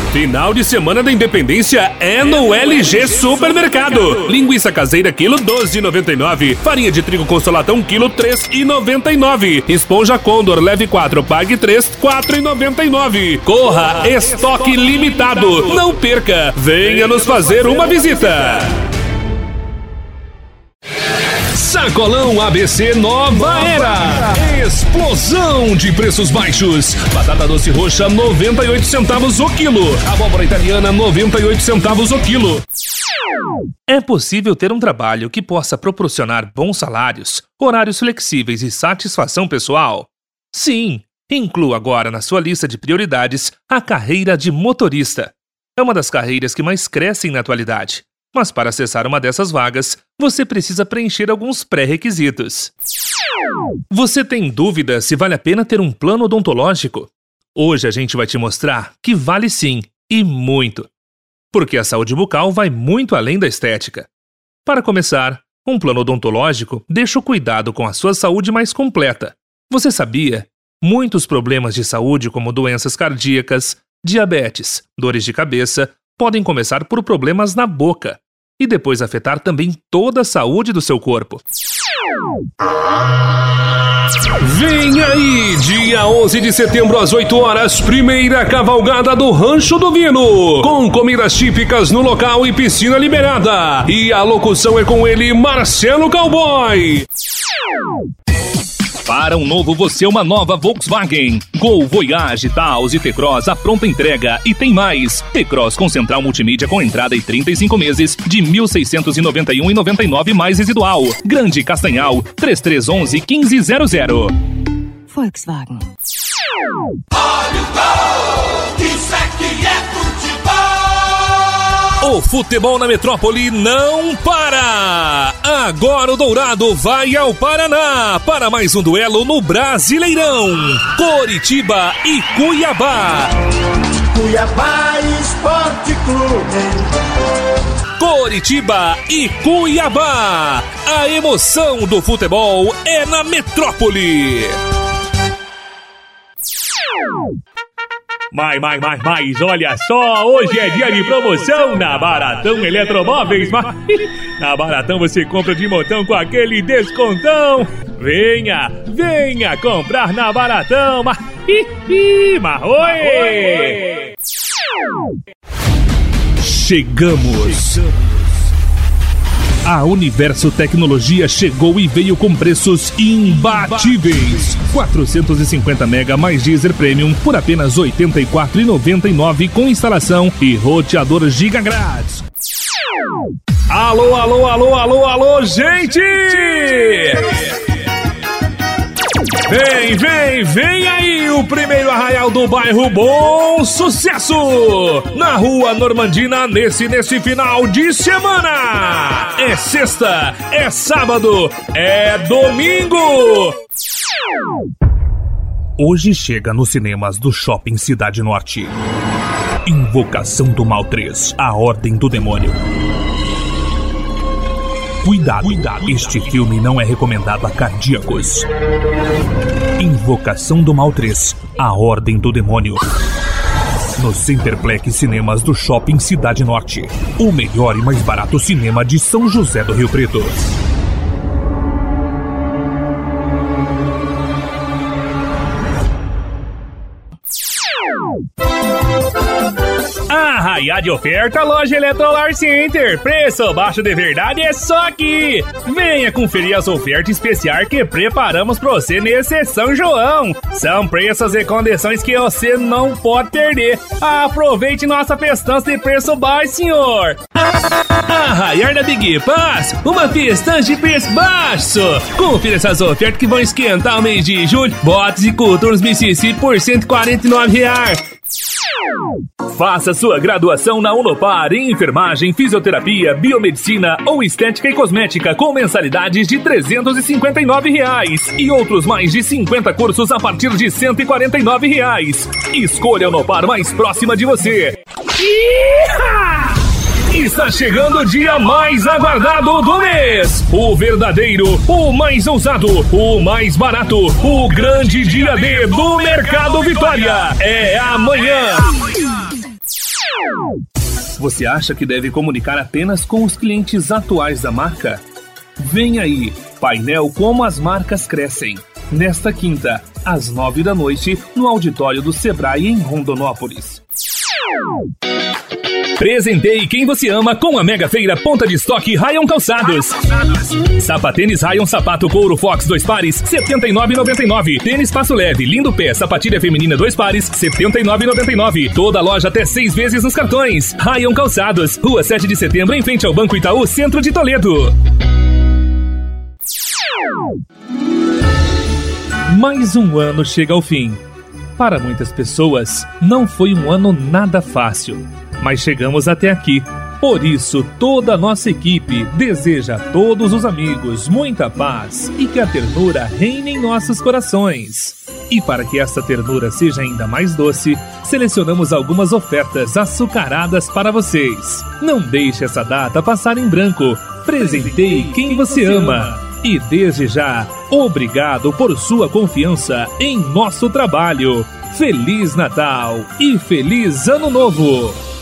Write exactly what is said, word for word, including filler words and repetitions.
Final de semana da Independência é no L G Supermercado. Linguiça caseira quilo doze e noventa e nove. Farinha de trigo Consolatão quilo três e noventa e nove. Esponja Condor leve quatro, pague três, quatro e noventa e nove. Corra, estoque limitado. Não perca, venha nos fazer uma visita. Sacolão A B C Nova Era. Explosão de preços baixos. Batata doce roxa noventa e oito centavos o quilo. Abóbora italiana noventa e oito centavos o quilo. É possível ter um trabalho que possa proporcionar bons salários, horários flexíveis e satisfação pessoal? Sim, inclua agora na sua lista de prioridades a carreira de motorista. É uma das carreiras que mais crescem na atualidade. Mas para acessar uma dessas vagas, você precisa preencher alguns pré-requisitos. Você tem dúvida se vale a pena ter um plano odontológico? Hoje a gente vai te mostrar que vale sim, e muito. Porque a saúde bucal vai muito além da estética. Para começar, um plano odontológico deixa o cuidado com a sua saúde mais completa. Você sabia? Muitos problemas de saúde, como doenças cardíacas, diabetes, dores de cabeça, podem começar por problemas na boca e depois afetar também toda a saúde do seu corpo. Vem aí, dia onze de setembro às oito horas, primeira cavalgada do Rancho do Vino, com comidas típicas no local e piscina liberada. E a locução é com ele, Marcelo Cowboy. Para um novo você, uma nova Volkswagen. Gol, Voyage, Taos e T-Cross, a pronta entrega. E tem mais. T-Cross com central multimídia com entrada e trinta e cinco meses de mil seiscentos e noventa e um reais e noventa e nove mais residual. Grande Castanhal, três três um um, um cinco zero zero. Volkswagen. Olha o gol! Isso aqui é futebol! O futebol na metrópole não para! Agora o Dourado vai ao Paraná para mais um duelo no Brasileirão. Coritiba e Cuiabá. Cuiabá Esporte Clube. Coritiba e Cuiabá. A emoção do futebol é na metrópole. Mais, mais, mais, mais, olha só, hoje é dia de promoção na Baratão Eletromóveis, mas na Baratão você compra de montão com aquele descontão. Venha, venha comprar na Baratão, mas, mas oi! Chegamos! A Universo Tecnologia chegou e veio com preços imbatíveis. quatrocentos e cinquenta mega mais Deezer Premium por apenas oitenta e quatro reais e noventa e nove centavos com instalação e roteador giga grátis. Alô, alô, alô, alô, alô, gente! Vem, vem, vem aí o primeiro arraial do bairro Bom Sucesso! Na Rua Normandina, nesse, nesse final de semana! É sexta, é sábado, é domingo! Hoje chega nos cinemas do Shopping Cidade Norte. Invocação do Mal três, A Ordem do Demônio. Cuidado, cuidado, este filme não é recomendado a cardíacos. Invocação do Mal três, A Ordem do Demônio. No Centerplex Cinemas do Shopping Cidade Norte. O melhor e mais barato cinema de São José do Rio Preto. Arraiá de oferta, loja Eletrolar Center. Preço baixo de verdade é só aqui. Venha conferir as ofertas especiais que preparamos para você nesse São João. São preços e condições que você não pode perder. Aproveite nossa festança de preço baixo, senhor. Arraiar da Big Pass, uma festança de preço baixo. Confira essas ofertas que vão esquentar o mês de julho. Botes e coturnos Mississippi por cento e quarenta e nove reais. Faça sua graduação na Unopar em enfermagem, fisioterapia, biomedicina ou estética e cosmética com mensalidades de trezentos e cinquenta e nove reais e outros mais de cinquenta cursos a partir de cento e quarenta e nove reais. Escolha a Unopar mais próxima de você. Iha! Está chegando o dia mais aguardado do mês. O verdadeiro, o mais ousado, o mais barato, o grande dia D do Mercado Vitória. É amanhã. Você acha que deve comunicar apenas com os clientes atuais da marca? Vem aí, painel Como as Marcas Crescem. Nesta quinta, às nove da noite, no auditório do Sebrae em Rondonópolis. Presenteie quem você ama com a mega feira Ponta de Estoque Rayon Calçados. Sapatênis Rayon Sapato Couro Fox dois pares, setenta e nove reais e noventa e nove centavos. Tênis Passo Leve Lindo Pé Sapatilha Feminina dois pares, setenta e nove reais e noventa e nove centavos. Toda loja até seis vezes nos cartões. Rayon Calçados, Rua sete de Setembro, em frente ao Banco Itaú, centro de Toledo. Mais um ano chega ao fim. Para muitas pessoas, não foi um ano nada fácil, mas chegamos até aqui. Por isso, toda a nossa equipe deseja a todos os amigos muita paz e que a ternura reine em nossos corações. E para que essa ternura seja ainda mais doce, selecionamos algumas ofertas açucaradas para vocês. Não deixe essa data passar em branco. Presenteie quem você ama. E desde já, obrigado por sua confiança em nosso trabalho. Feliz Natal e Feliz Ano Novo!